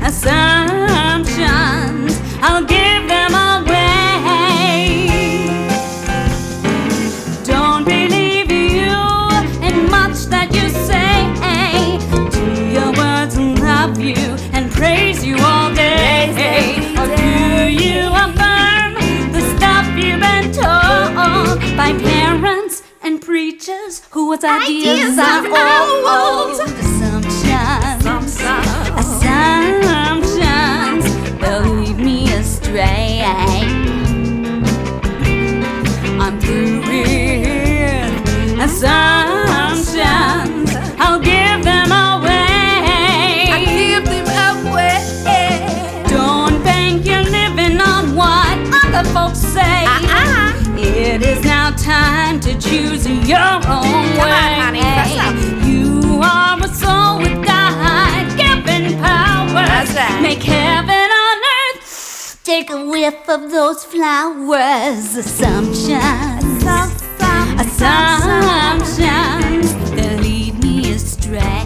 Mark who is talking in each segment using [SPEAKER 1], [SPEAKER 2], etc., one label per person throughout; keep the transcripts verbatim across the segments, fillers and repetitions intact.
[SPEAKER 1] assumptions. I'll give them away. Don't believe you in much that you say. Do your words love you and praise you all day? Or do you affirm the stuff you've been told by parents and preachers whose ideas are old? Assumptions, assumptions, they'll lead me astray. I'm through with assumptions. I'll give them away.
[SPEAKER 2] I give them away.
[SPEAKER 1] Don't bank your living on what other folks say.
[SPEAKER 2] Uh-uh.
[SPEAKER 1] It is now time to choose your own
[SPEAKER 2] Come
[SPEAKER 1] way.
[SPEAKER 2] on, honey, fess up.
[SPEAKER 1] You are a soul with God-given power.
[SPEAKER 2] That's right.
[SPEAKER 1] Make heaven on earth. Take a whiff of those flowers. Assumptions, assumptions, they lead me astray.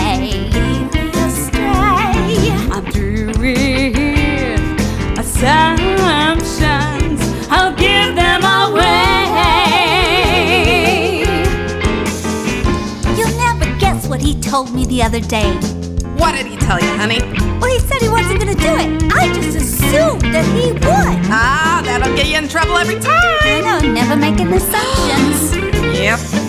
[SPEAKER 1] I'm through with assumptions. I'll give them away. You'll never guess what he told me the other day.
[SPEAKER 2] What did he tell you, honey?
[SPEAKER 1] Well, he said he wasn't gonna do it. I just assumed that he would.
[SPEAKER 2] Ah, that'll get you in trouble every time.
[SPEAKER 1] I know, never making assumptions.
[SPEAKER 2] Yep.